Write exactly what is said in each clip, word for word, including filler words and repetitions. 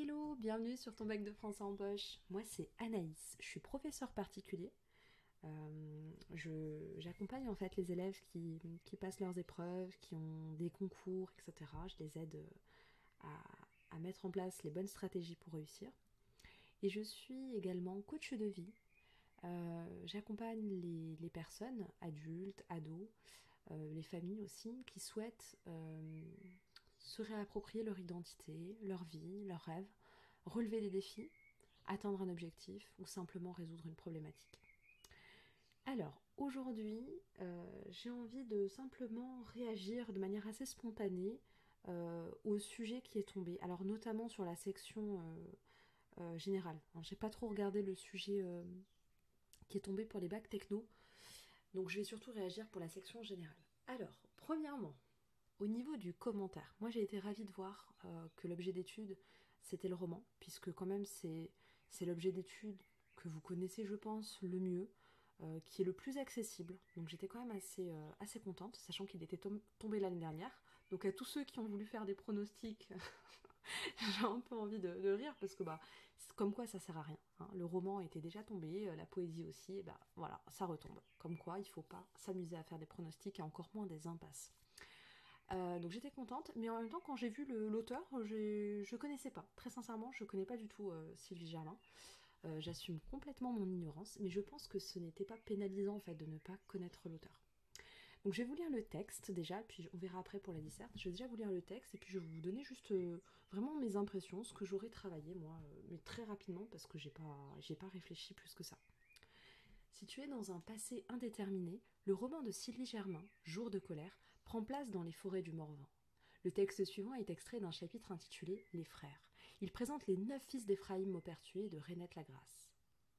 Hello, bienvenue sur ton bac de français en poche. Moi c'est Anaïs, je suis professeure particulier. Euh, je- j'accompagne en fait les élèves qui, qui passent leurs épreuves, qui ont des concours, et cetera. Je les aide euh, à, à mettre en place les bonnes stratégies pour réussir. Et je suis également coach de vie. Euh, j'accompagne les, les personnes, adultes, ados, euh, les familles aussi, qui souhaitent euh, se réapproprier leur identité, leur vie, leurs rêves, relever des défis, atteindre un objectif ou simplement résoudre une problématique. Alors, aujourd'hui, euh, j'ai envie de simplement réagir de manière assez spontanée euh, au sujet qui est tombé. Alors, notamment sur la section euh, euh, générale. Alors, j'ai pas trop regardé le sujet euh, qui est tombé pour les bacs techno, donc je vais surtout réagir pour la section générale. Alors, premièrement, au niveau du commentaire, moi j'ai été ravie de voir euh, que l'objet d'étude c'était le roman, puisque quand même c'est c'est l'objet d'étude que vous connaissez je pense le mieux, euh, qui est le plus accessible. Donc j'étais quand même assez, euh, assez contente, sachant qu'il était tom- tombé l'année dernière. Donc à tous ceux qui ont voulu faire des pronostics, j'ai un peu envie de, de rire, parce que bah, c'est comme quoi ça sert à rien, hein. Le roman était déjà tombé, euh, la poésie aussi, et bah voilà, ça retombe. Comme quoi il faut pas s'amuser à faire des pronostics et encore moins des impasses. Euh, donc j'étais contente, mais en même temps, quand j'ai vu le- l'auteur, j'ai- je connaissais pas. Très sincèrement, je connais pas du tout euh, Sylvie Germain. Euh, J'assume complètement mon ignorance, mais je pense que ce n'était pas pénalisant en fait de ne pas connaître l'auteur. Donc je vais vous lire le texte déjà, puis on verra après pour la disserte. Je vais déjà vous lire le texte et puis je vais vous donner juste euh, vraiment mes impressions, ce que j'aurais travaillé moi, euh, mais très rapidement parce que j'ai pas, j'ai pas réfléchi plus que ça. Situé dans un passé indéterminé, le roman de Sylvie Germain, Jour de colère, prend place dans les forêts du Morvan. Le texte suivant est extrait d'un chapitre intitulé Les frères. Il présente les neuf fils d'Éphraïm Maupertuis et de Rainette Lagrasse.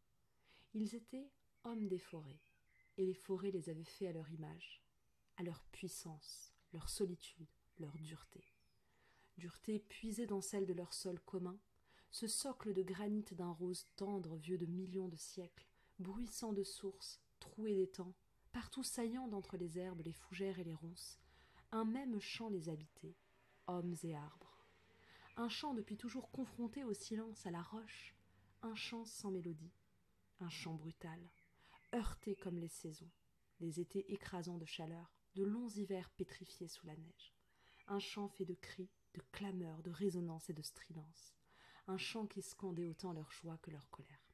Ils étaient hommes des forêts, et les forêts les avaient faits à leur image, à leur puissance, leur solitude, leur dureté. Dureté puisée dans celle de leur sol commun, ce socle de granit d'un rose tendre vieux de millions de siècles, bruissant de sources, troué d'étangs, partout saillant d'entre les herbes, les fougères et les ronces, un même champ les habitait, hommes et arbres. Un chant depuis toujours confronté au silence, à la roche, un chant sans mélodie, un chant brutal, heurté comme les saisons, les étés écrasants de chaleur, de longs hivers pétrifiés sous la neige. Un chant fait de cris, de clameurs, de résonances et de stridences. Un chant qui scandait autant leur joie que leur colère.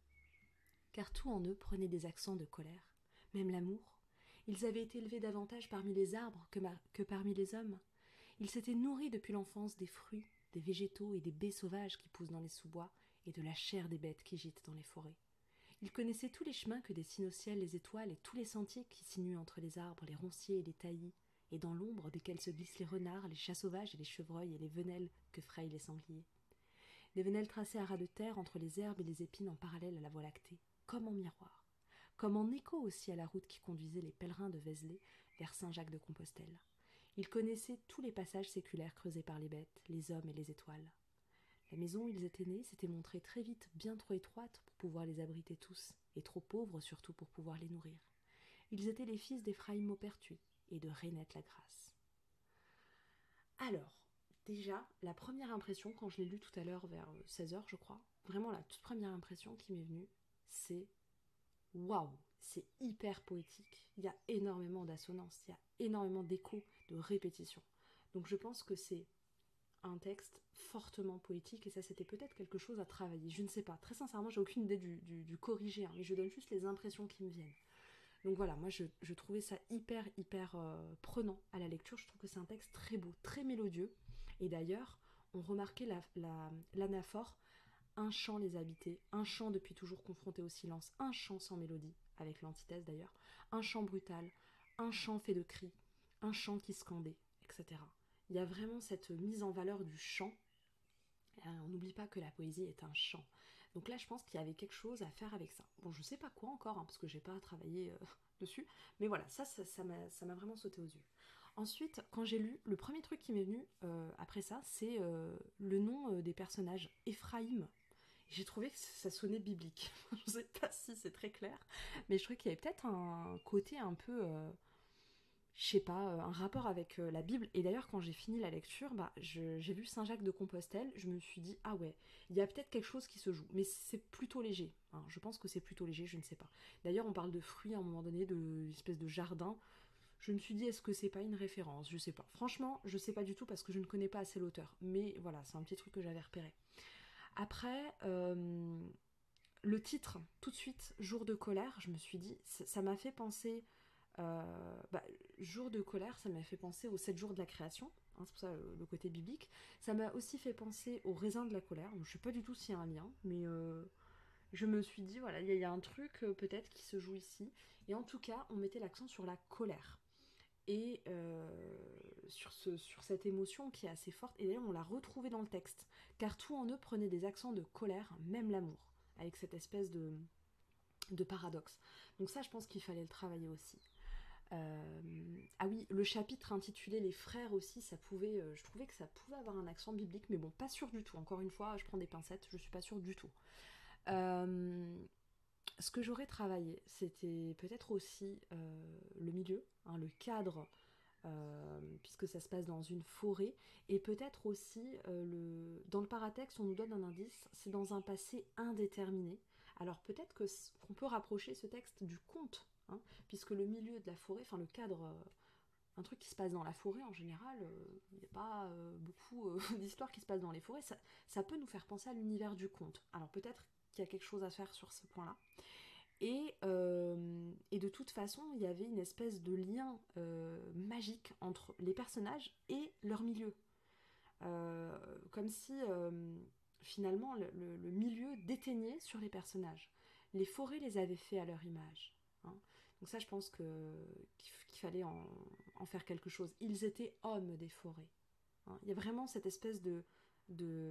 Car tout en eux prenait des accents de colère, même l'amour. Ils avaient été élevés davantage parmi les arbres que, ma- que parmi les hommes. Ils s'étaient nourris depuis l'enfance des fruits, des végétaux et des baies sauvages qui poussent dans les sous-bois et de la chair des bêtes qui gîtent dans les forêts. Ils connaissaient tous les chemins que dessinent au ciel les étoiles et tous les sentiers qui sinuent entre les arbres, les ronciers et les taillis, et dans l'ombre desquels se glissent les renards, les chats sauvages et les chevreuils et les venelles que frayent les sangliers. Des venelles tracées à ras de terre entre les herbes et les épines en parallèle à la voie lactée, comme en miroir, comme en écho aussi à la route qui conduisait les pèlerins de Vézelay vers Saint-Jacques-de-Compostelle. Ils connaissaient tous les passages séculaires creusés par les bêtes, les hommes et les étoiles. La maison où ils étaient nés s'était montrée très vite bien trop étroite pour pouvoir les abriter tous, et trop pauvre surtout pour pouvoir les nourrir. Ils étaient les fils d'Éphraïm Maupertuis et de Rainette Lagrasse. Alors, déjà, la première impression, quand je l'ai lu tout à l'heure vers seize heures, je crois, vraiment la toute première impression qui m'est venue, c'est waouh, c'est hyper poétique. Il y a énormément d'assonances, il y a énormément d'échos, de répétitions. Donc je pense que c'est un texte fortement poétique et ça c'était peut-être quelque chose à travailler, je ne sais pas, très sincèrement j'ai aucune idée du, du, du corrigé, hein, mais je donne juste les impressions qui me viennent. Donc voilà, moi je, je trouvais ça hyper hyper euh, prenant à la lecture, je trouve que c'est un texte très beau, très mélodieux, et d'ailleurs on remarquait la, la, l'anaphore, un chant les habitait, un chant depuis toujours confronté au silence, un chant sans mélodie, avec l'antithèse d'ailleurs, un chant brutal, un chant fait de cris, un chant qui scandait, et cetera. Il y a vraiment cette mise en valeur du chant. On n'oublie pas que la poésie est un chant. Donc là, je pense qu'il y avait quelque chose à faire avec ça. Bon, je sais pas quoi encore, hein, parce que j'ai pas travaillé euh, dessus. Mais voilà, ça, ça, ça m'a, ça m'a vraiment sauté aux yeux. Ensuite, quand j'ai lu, le premier truc qui m'est venu euh, après ça, c'est euh, le nom euh, des personnages. Éphraïm. J'ai trouvé que ça sonnait biblique. Je sais pas si c'est très clair, mais je trouvais qu'il y avait peut-être un côté un peu... euh, je sais pas, euh, un rapport avec euh, la Bible. Et d'ailleurs, quand j'ai fini la lecture, bah, je- j'ai lu Saint Jacques de Compostelle, je me suis dit, ah ouais, il y a peut-être quelque chose qui se joue, mais c'est plutôt léger, hein. Je pense que c'est plutôt léger, je ne sais pas. D'ailleurs, on parle de fruits à un moment donné, de une espèce de jardin. Je me suis dit, est-ce que c'est pas une référence? Je sais pas. Franchement, je sais pas du tout parce que je ne connais pas assez l'auteur. Mais voilà, c'est un petit truc que j'avais repéré. Après, euh, le titre, tout de suite, Jour de colère, je me suis dit, ça m'a fait penser. Euh, bah, Jour de colère, ça m'a fait penser aux sept jours de la création, hein, c'est pour ça le, le côté biblique. Ça m'a aussi fait penser au raisin de la colère. Donc, je sais pas du tout s'il y a un lien, mais euh, je me suis dit, voilà, il y, y, a un truc euh, peut-être qui se joue ici. Et en tout cas, on mettait l'accent sur la colère. Et euh, sur, ce, sur cette émotion qui est assez forte. Et d'ailleurs, on l'a retrouvée dans le texte. Car tout en eux prenait des accents de colère, même l'amour, avec cette espèce de, de paradoxe. Donc ça, je pense qu'il fallait le travailler aussi. Euh, ah oui, le chapitre intitulé Les frères aussi, ça pouvait, euh, je trouvais que ça pouvait avoir un accent biblique, mais bon, pas sûr du tout. Encore une fois, je prends des pincettes, je suis pas sûre du tout. Euh, Ce que j'aurais travaillé, c'était peut-être aussi euh, le milieu, hein, le cadre, euh, puisque ça se passe dans une forêt, et peut-être aussi euh, le... dans le paratexte, on nous donne un indice, c'est dans un passé indéterminé. Alors peut-être que qu'on peut rapprocher ce texte du conte, hein, puisque le milieu de la forêt, enfin le cadre, euh, un truc qui se passe dans la forêt en général, euh, il n'y a pas euh, beaucoup euh, d'histoires qui se passent dans les forêts, ça, ça peut nous faire penser à l'univers du conte. Alors peut-être qu'il y a quelque chose à faire sur ce point-là. Et, euh, et de toute façon, il y avait une espèce de lien euh, magique entre les personnages et leur milieu. Euh, comme si euh, finalement le, le, le milieu déteignait sur les personnages. Les forêts les avaient fait à leur image, hein. Donc ça, je pense que, qu'il, qu'il fallait en, en faire quelque chose. Ils étaient hommes des forêts, hein. Il y a vraiment cette espèce de... de,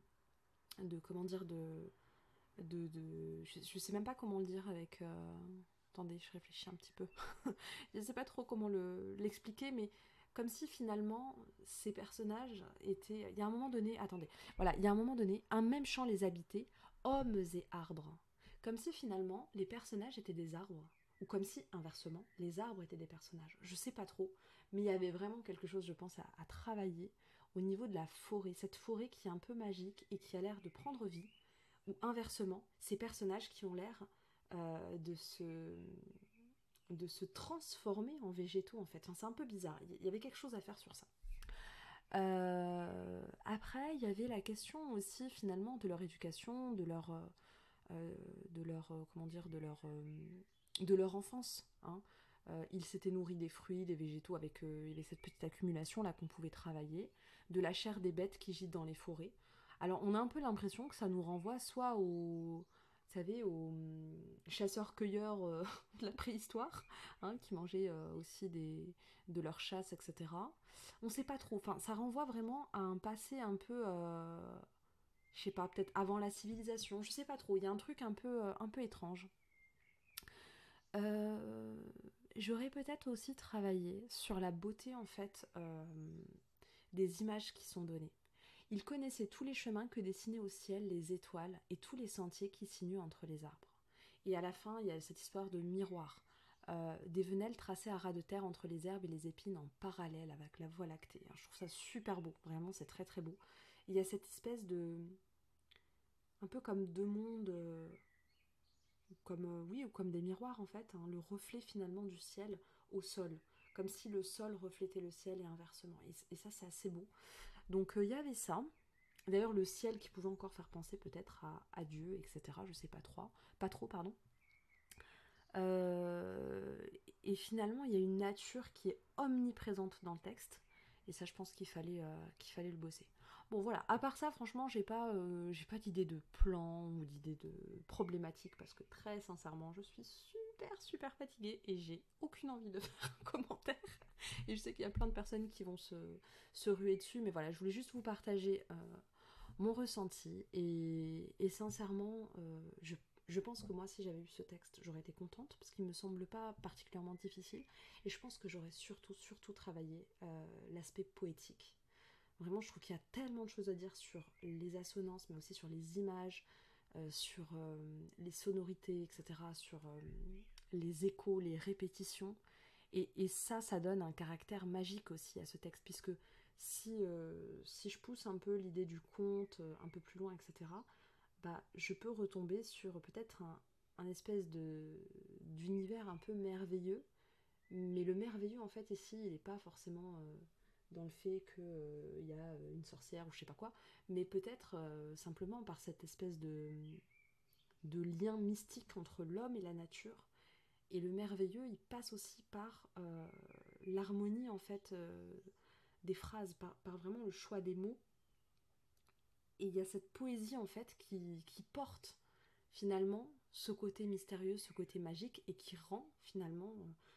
de comment dire de de, de je, je sais même pas comment le dire avec euh, attendez, je réfléchis un petit peu. Je sais pas trop comment le, l'expliquer, mais comme si finalement ces personnages étaient, il y a un moment donné, attendez, voilà, il y a un moment donné, un même champ les habitait, hommes et arbres, comme si finalement les personnages étaient des arbres, ou comme si inversement les arbres étaient des personnages. Je sais pas trop, mais il y avait vraiment quelque chose, je pense, à, à travailler au niveau de la forêt, cette forêt qui est un peu magique et qui a l'air de prendre vie, ou inversement, ces personnages qui ont l'air euh, de se de se transformer en végétaux en fait. Enfin, c'est un peu bizarre. Il y avait quelque chose à faire sur ça. Euh, après, il y avait la question aussi finalement de leur éducation, de leur, euh, de leur, euh, comment dire, de leur, euh, de leur enfance, hein. Euh, ils s'étaient nourris des fruits, des végétaux avec euh, il y avait cette petite accumulation là qu'on pouvait travailler, de la chair des bêtes qui gîtent dans les forêts. Alors on a un peu l'impression que ça nous renvoie soit aux, vous savez, aux hum, chasseurs-cueilleurs euh, de la préhistoire, hein, qui mangeaient euh, aussi des, de leur chasse, et cetera. On sait pas trop. Enfin, ça renvoie vraiment à un passé un peu, euh, je sais pas, peut-être avant la civilisation. Je sais pas trop. Il y a un truc un peu, euh, un peu étrange. Euh, J'aurais peut-être aussi travaillé sur la beauté en fait euh, des images qui sont données. Il connaissait tous les chemins que dessinaient au ciel les étoiles et tous les sentiers qui sinuent entre les arbres. Et à la fin, il y a cette histoire de miroir, euh, des venelles tracées à ras de terre entre les herbes et les épines en parallèle avec la voie lactée. Je trouve ça super beau, vraiment, c'est très très beau. Il y a cette espèce de... un peu comme deux mondes, euh, comme, euh, oui, ou comme des miroirs en fait, hein, le reflet finalement du ciel au sol, comme si le sol reflétait le ciel et inversement. Et, et ça, c'est assez beau. Donc euh, il y avait ça. D'ailleurs, le ciel qui pouvait encore faire penser peut-être à, à Dieu, et cetera. Je sais pas trop, pas trop, pardon. Euh, et finalement, il y a une nature qui est omniprésente dans le texte. Et ça, je pense qu'il fallait, euh, qu'il fallait le bosser. Bon, voilà. À part ça, franchement, j'ai pas, euh, j'ai pas d'idée de plan ou d'idée de problématique parce que très sincèrement, je suis super, super fatiguée et j'ai aucune envie de faire un commentaire. Et je sais qu'il y a plein de personnes qui vont se, se ruer dessus, mais voilà, je voulais juste vous partager euh, mon ressenti. Et, et sincèrement, euh, je je pense que moi, si j'avais eu ce texte, j'aurais été contente parce qu'il me semble pas particulièrement difficile. Et je pense que j'aurais surtout, surtout travaillé euh, l'aspect poétique. Vraiment, je trouve qu'il y a tellement de choses à dire sur les assonances, mais aussi sur les images, euh, sur euh, les sonorités, et cetera, sur euh, les échos, les répétitions. Et, et ça, ça donne un caractère magique aussi à ce texte, puisque si, euh, si je pousse un peu l'idée du conte euh, un peu plus loin, et cetera, bah, je peux retomber sur peut-être un, un espèce de, d'univers un peu merveilleux. Mais le merveilleux, en fait, ici, il n'est pas forcément euh, dans le fait qu'il euh, y a une sorcière ou je sais pas quoi, mais peut-être euh, simplement par cette espèce de, de lien mystique entre l'homme et la nature. Et le merveilleux, il passe aussi par euh, l'harmonie, en fait, euh, des phrases, par, par vraiment le choix des mots. Et il y a cette poésie, en fait, qui, qui porte finalement ce côté mystérieux, ce côté magique, et qui rend finalement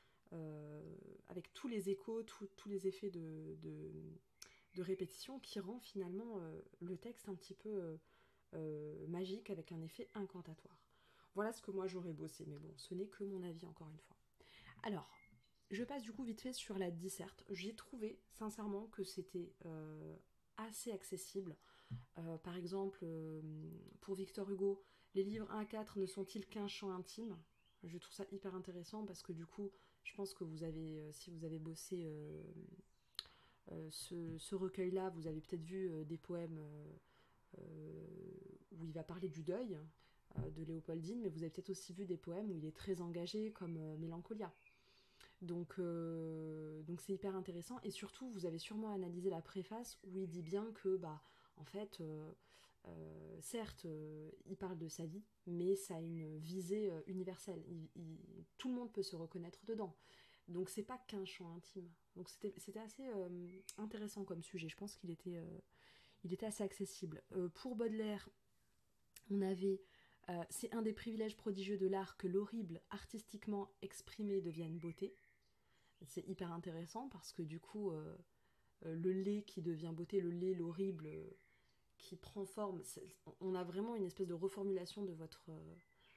euh, avec tous les échos, tout- tous les effets de, de, de répétition qui rend finalement euh, le texte un petit peu euh, euh, magique avec un effet incantatoire. Voilà ce que moi j'aurais bossé, mais bon, ce n'est que mon avis encore une fois. Alors, je passe du coup vite fait sur la disserte. J'ai trouvé sincèrement que c'était euh, assez accessible. Euh, par exemple, euh, pour Victor Hugo, les livres un à quatre ne sont-ils qu'un chant intime? Je trouve ça hyper intéressant parce que du coup, je pense que vous avez, euh, si vous avez bossé euh, euh, ce, ce recueil-là, vous avez peut-être vu euh, des poèmes euh, euh, où il va parler du deuil euh, de Léopoldine, mais vous avez peut-être aussi vu des poèmes où il est très engagé, comme euh, Mélancolia. Donc, euh, donc c'est hyper intéressant. Et surtout, vous avez sûrement analysé la préface où il dit bien que, bah, en fait, euh, euh, certes, euh, il parle de sa vie, mais ça a une visée euh, universelle. Il- il- tout le monde peut se reconnaître dedans. Donc c'est pas qu'un chant intime. Donc c'était c'était assez euh, intéressant comme sujet. Je pense qu'il était, euh, il était assez accessible. Euh, pour Baudelaire, on avait euh, c'est un des privilèges prodigieux de l'art que l'horrible artistiquement exprimé devienne beauté. C'est hyper intéressant parce que du coup, euh, euh, le lait qui devient beauté, le lait, l'horrible, euh, qui prend forme, on a vraiment une espèce de reformulation de votre, euh,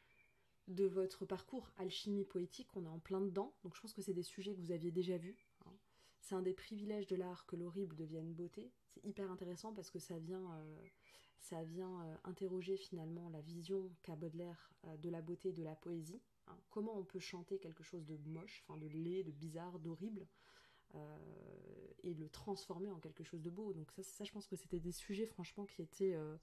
de votre parcours alchimie poétique, on est en plein dedans, donc je pense que c'est des sujets que vous aviez déjà vus. Hein. C'est un des privilèges de l'art que l'horrible devienne beauté. C'est hyper intéressant parce que ça vient, euh, ça vient euh, interroger finalement la vision qu'a Baudelaire euh, de la beauté et de la poésie. Hein. Comment on peut chanter quelque chose de moche, enfin de laid, de bizarre, d'horrible, euh, et le transformer en quelque chose de beau. Donc ça, ça je pense que c'était des sujets franchement qui étaient euh,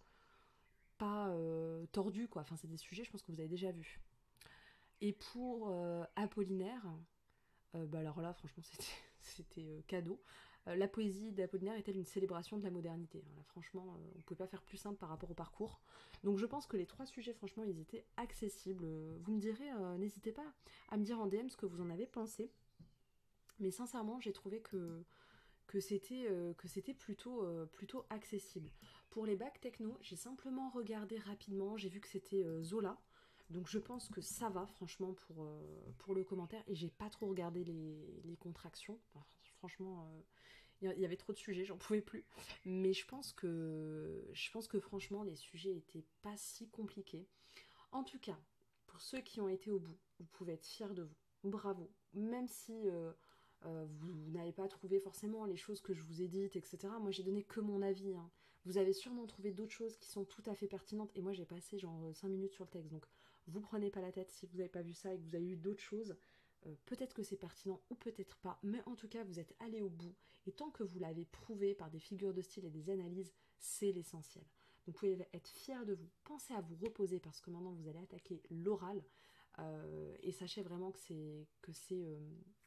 pas euh, tordus, quoi. Enfin, c'est des sujets, je pense que vous avez déjà vus. Et pour euh, Apollinaire, euh, bah alors là, franchement, c'était, c'était euh, cadeau. Euh, la poésie d'Apollinaire est-elle une célébration de la modernité? Là, franchement, euh, on ne pouvait pas faire plus simple par rapport au parcours. Donc je pense que les trois sujets, franchement, ils étaient accessibles. Vous me direz, euh, n'hésitez pas à me dire en D M ce que vous en avez pensé. Mais sincèrement, j'ai trouvé que, que c'était, euh, que c'était plutôt, euh, plutôt accessible. Pour les bacs techno, j'ai simplement regardé rapidement, j'ai vu que c'était euh, Zola. Donc je pense que ça va franchement pour, euh, pour le commentaire. Et j'ai pas trop regardé les, les contractions. Enfin, franchement, il euh, y, y avait trop de sujets, j'en pouvais plus. Mais je pense que je pense que franchement les sujets étaient pas si compliqués. En tout cas, pour ceux qui ont été au bout, vous pouvez être fiers de vous. Bravo. Même si euh, euh, vous, vous n'avez pas trouvé forcément les choses que je vous ai dites, et cetera. Moi, j'ai donné que mon avis. Hein. Vous avez sûrement trouvé d'autres choses qui sont tout à fait pertinentes. Et moi, j'ai passé genre cinq minutes sur le texte. Donc, vous prenez pas la tête si vous n'avez pas vu ça et que vous avez eu d'autres choses. Euh, peut-être que c'est pertinent ou peut-être pas. Mais en tout cas, vous êtes allé au bout. Et tant que vous l'avez prouvé par des figures de style et des analyses, c'est l'essentiel. Donc vous pouvez être fier de vous. Pensez à vous reposer parce que maintenant vous allez attaquer l'oral. Euh, et sachez vraiment que c'est que c'est euh,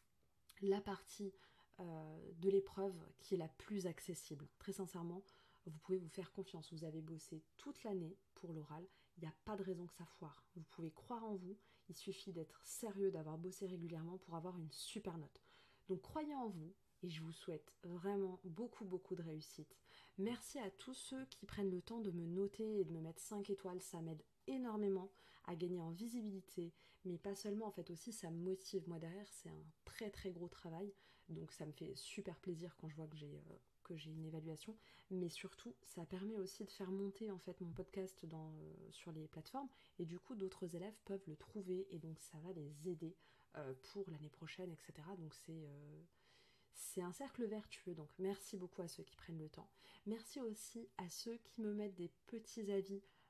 la partie euh, de l'épreuve qui est la plus accessible. Très sincèrement, vous pouvez vous faire confiance. Vous avez bossé toute l'année pour l'oral. Il n'y a pas de raison que ça foire. Vous pouvez croire en vous. Il suffit d'être sérieux, d'avoir bossé régulièrement pour avoir une super note. Donc croyez en vous. Et je vous souhaite vraiment beaucoup beaucoup de réussite. Merci à tous ceux qui prennent le temps de me noter et de me mettre cinq étoiles, ça m'aide énormément à gagner en visibilité, mais pas seulement, en fait aussi ça me motive. Moi derrière c'est un très très gros travail, donc ça me fait super plaisir quand je vois que j'ai euh, que j'ai une évaluation, mais surtout ça permet aussi de faire monter en fait mon podcast dans, euh, sur les plateformes, et du coup d'autres élèves peuvent le trouver, et donc ça va les aider euh, pour l'année prochaine, et cetera. Donc c'est... Euh, c'est un cercle vertueux, donc merci beaucoup à ceux qui prennent le temps. Merci aussi à ceux qui me mettent des petits avis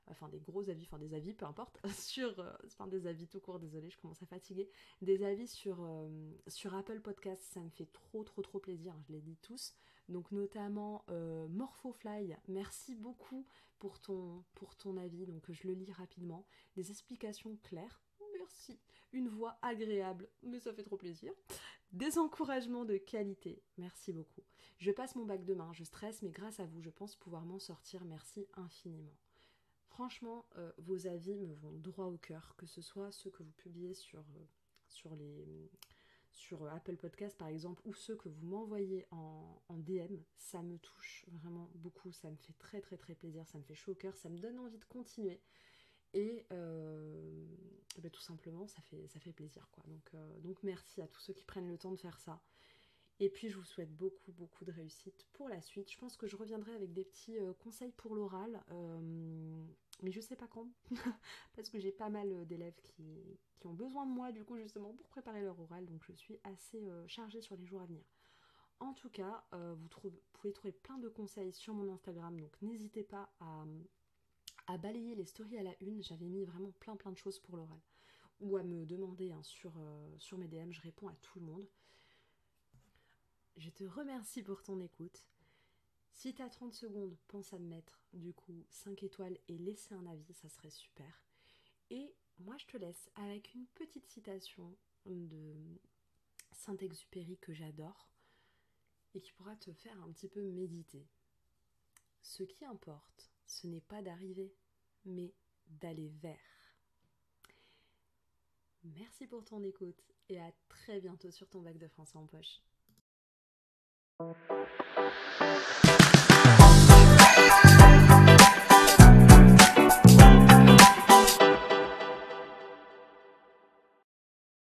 enfin des gros avis, enfin des avis, peu importe, sur, euh, enfin des avis tout court, désolée, je commence à fatiguer, des avis sur, euh, sur Apple Podcast, ça me fait trop trop trop plaisir, je les lis tous, donc notamment euh, Morphofly, merci beaucoup pour ton, pour ton avis, donc je le lis rapidement, des explications claires, merci, une voix agréable, mais ça fait trop plaisir, des encouragements de qualité, merci beaucoup. Je passe mon bac demain, je stresse, mais grâce à vous, je pense pouvoir m'en sortir, merci infiniment. Franchement, euh, vos avis me vont droit au cœur, que ce soit ceux que vous publiez sur, euh, sur, les, sur Apple Podcast par exemple, ou ceux que vous m'envoyez en, en D M, ça me touche vraiment beaucoup, ça me fait très très très plaisir, ça me fait chaud au cœur, ça me donne envie de continuer. Et euh, ben, tout simplement, ça fait, ça fait plaisir, quoi. Donc, euh, donc merci à tous ceux qui prennent le temps de faire ça. Et puis je vous souhaite beaucoup beaucoup de réussite pour la suite. Je pense que je reviendrai avec des petits euh, conseils pour l'oral, euh, mais je sais pas quand, parce que j'ai pas mal d'élèves qui, qui ont besoin de moi du coup justement pour préparer leur oral, donc je suis assez euh, chargée sur les jours à venir. En tout cas, euh, vous, trouve, vous pouvez trouver plein de conseils sur mon Instagram, donc n'hésitez pas à, à balayer les stories à la une. J'avais mis vraiment plein plein de choses pour l'oral. Ou à me demander hein, sur, euh, sur mes D M, je réponds à tout le monde. Je te remercie pour ton écoute. Si t'as trente secondes, pense à me mettre du coup cinq étoiles et laisser un avis, ça serait super. Et moi je te laisse avec une petite citation de Saint-Exupéry que j'adore et qui pourra te faire un petit peu méditer. Ce qui importe, ce n'est pas d'arriver, mais d'aller vers. Merci pour ton écoute et à très bientôt sur ton bac de français en poche.